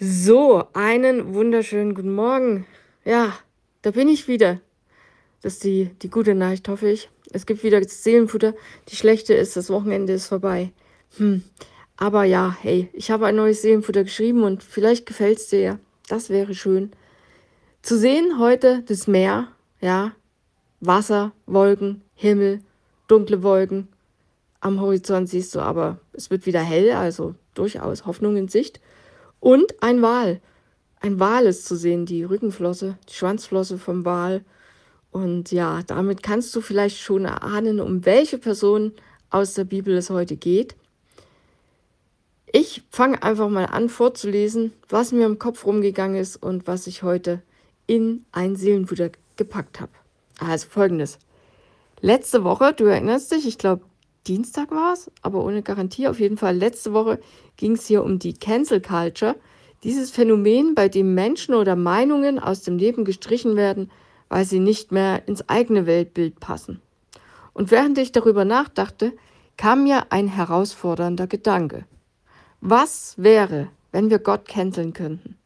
So, einen wunderschönen guten Morgen. Ja, da bin ich wieder. Das ist die gute Nachricht, hoffe ich. Es gibt wieder Seelenfutter. Die schlechte ist, das Wochenende ist vorbei. Hm. Aber ja, hey, ich habe ein neues Seelenfutter geschrieben und vielleicht gefällt es dir ja. Das wäre schön. Zu sehen heute das Meer, ja, Wasser, Wolken, Himmel, dunkle Wolken. Am Horizont siehst du aber, es wird wieder hell, also durchaus Hoffnung in Sicht. Und ein Wal. Ein Wal ist zu sehen, die Rückenflosse, die Schwanzflosse vom Wal. Und ja, damit kannst du vielleicht schon erahnen, um welche Person aus der Bibel es heute geht. Ich fange einfach mal an vorzulesen, was mir im Kopf rumgegangen ist und was ich heute in ein Seelenfutter gepackt habe. Also folgendes. Letzte Woche, du erinnerst dich, ich glaube Dienstag war es, aber ohne Garantie. Auf jeden Fall letzte Woche ging es hier um die Cancel Culture. Dieses Phänomen, bei dem Menschen oder Meinungen aus dem Leben gestrichen werden, weil sie nicht mehr ins eigene Weltbild passen. Und während ich darüber nachdachte, kam mir ein herausfordernder Gedanke. Was wäre, wenn wir Gott canceln könnten?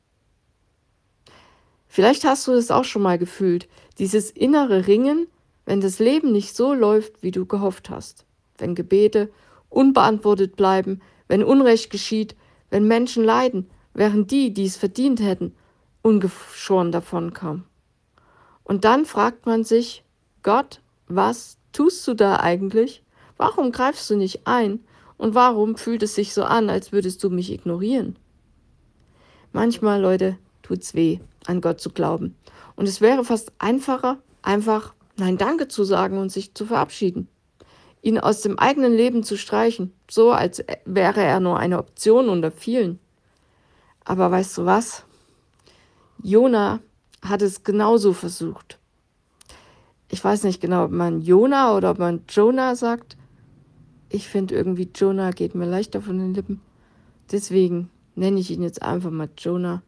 Vielleicht hast du es auch schon mal gefühlt, dieses innere Ringen, wenn das Leben nicht so läuft, wie du gehofft hast. Wenn Gebete unbeantwortet bleiben, wenn Unrecht geschieht, wenn Menschen leiden, während die, die es verdient hätten, ungeschoren davonkommen. Und dann fragt man sich, Gott, was tust du da eigentlich? Warum greifst du nicht ein? Und warum fühlt es sich so an, als würdest du mich ignorieren? Manchmal, Leute, tut's weh, an Gott zu glauben. Und es wäre fast einfacher, einfach Nein, Danke zu sagen und sich zu verabschieden. Ihn aus dem eigenen Leben zu streichen, so als wäre er nur eine Option unter vielen. Aber weißt du was? Jona hat es genauso versucht. Ich weiß nicht genau, ob man Jona oder ob man Jonah sagt. Ich finde irgendwie Jonah geht mir leichter von den Lippen. Deswegen nenne ich ihn jetzt einfach mal Jonah.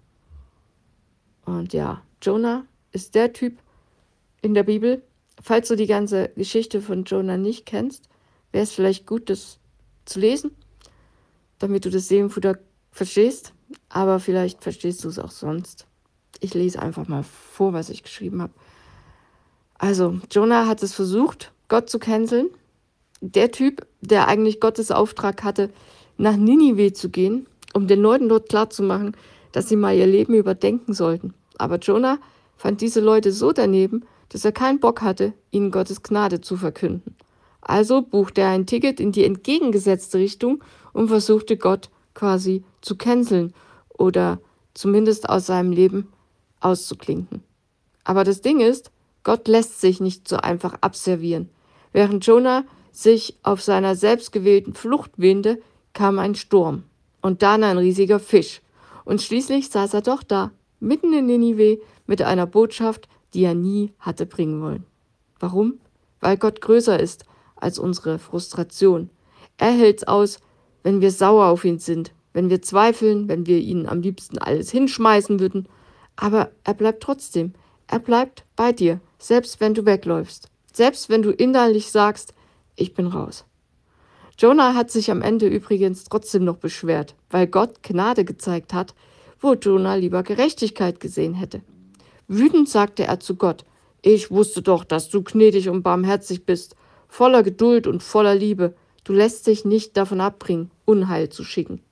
Und ja, Jonah ist der Typ in der Bibel. Falls du die ganze Geschichte von Jonah nicht kennst, wäre es vielleicht gut, das zu lesen, damit du das Seelenfutter verstehst. Aber vielleicht verstehst du es auch sonst. Ich lese einfach mal vor, was ich geschrieben habe. Also, Jonah hat es versucht, Gott zu canceln. Der Typ, der eigentlich Gottes Auftrag hatte, nach Ninive zu gehen, um den Leuten dort klarzumachen, dass sie mal ihr Leben überdenken sollten. Aber Jonah fand diese Leute so daneben, dass er keinen Bock hatte, ihnen Gottes Gnade zu verkünden. Also buchte er ein Ticket in die entgegengesetzte Richtung und versuchte Gott quasi zu canceln oder zumindest aus seinem Leben auszuklinken. Aber das Ding ist, Gott lässt sich nicht so einfach abservieren. Während Jonah sich auf seiner selbstgewählten Flucht wähnte, kam ein Sturm und dann ein riesiger Fisch. Und schließlich saß er doch da, mitten in Ninive, mit einer Botschaft, die er nie hatte bringen wollen. Warum? Weil Gott größer ist als unsere Frustration. Er hält's aus, wenn wir sauer auf ihn sind, wenn wir zweifeln, wenn wir ihn am liebsten alles hinschmeißen würden. Aber er bleibt trotzdem. Er bleibt bei dir, selbst wenn du wegläufst. Selbst wenn du innerlich sagst, ich bin raus. Jonah hat sich am Ende übrigens trotzdem noch beschwert, weil Gott Gnade gezeigt hat, wo Jonah lieber Gerechtigkeit gesehen hätte. Wütend sagte er zu Gott, ich wusste doch, dass du gnädig und barmherzig bist, voller Geduld und voller Liebe. Du lässt dich nicht davon abbringen, Unheil zu schicken.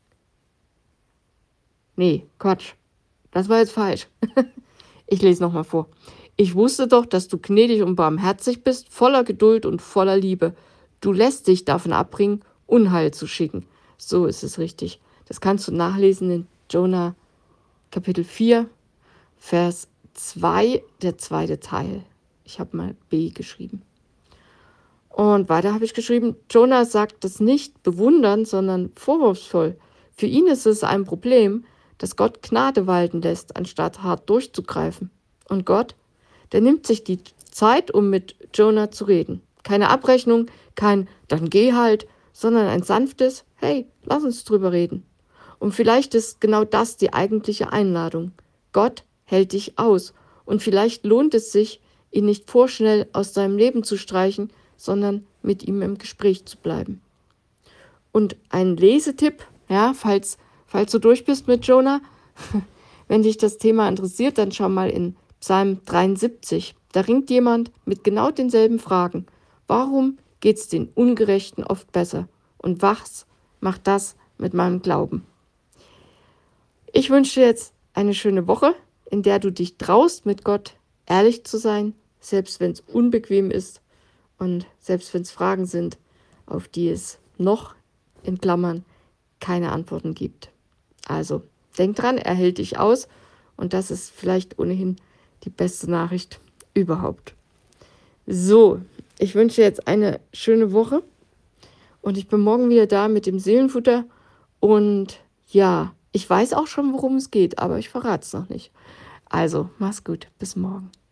Nee, Quatsch. Das war jetzt falsch. Ich lese nochmal vor. Ich wusste doch, dass du gnädig und barmherzig bist, voller Geduld und voller Liebe. Du lässt dich davon abbringen, Unheil zu schicken. So ist es richtig. Das kannst du nachlesen in Jonah Kapitel 4, Vers 2, der zweite Teil. Ich habe mal B geschrieben. Und weiter habe ich geschrieben, Jonah sagt das nicht bewundernd, sondern vorwurfsvoll. Für ihn ist es ein Problem, dass Gott Gnade walten lässt, anstatt hart durchzugreifen. Und Gott, der nimmt sich die Zeit, um mit Jonah zu reden. Keine Abrechnung, kein dann geh halt, sondern ein sanftes, hey, lass uns drüber reden. Und vielleicht ist genau das die eigentliche Einladung. Gott hält dich aus. Und vielleicht lohnt es sich, ihn nicht vorschnell aus deinem Leben zu streichen, sondern mit ihm im Gespräch zu bleiben. Und ein Lesetipp, ja, falls du durch bist mit Jonah, Wenn dich das Thema interessiert, dann schau mal in Psalm 73. Da ringt jemand mit genau denselben Fragen. Warum geht es den Ungerechten oft besser? Und was macht das mit meinem Glauben? Ich wünsche dir jetzt eine schöne Woche, in der du dich traust, mit Gott ehrlich zu sein, selbst wenn es unbequem ist und selbst wenn es Fragen sind, auf die es noch in Klammern keine Antworten gibt. Also, denk dran, er hält dich aus und das ist vielleicht ohnehin die beste Nachricht überhaupt. So, ich wünsche jetzt eine schöne Woche und ich bin morgen wieder da mit dem Seelenfutter und ja, ich weiß auch schon, worum es geht, aber ich verrate es noch nicht. Also, mach's gut, bis morgen.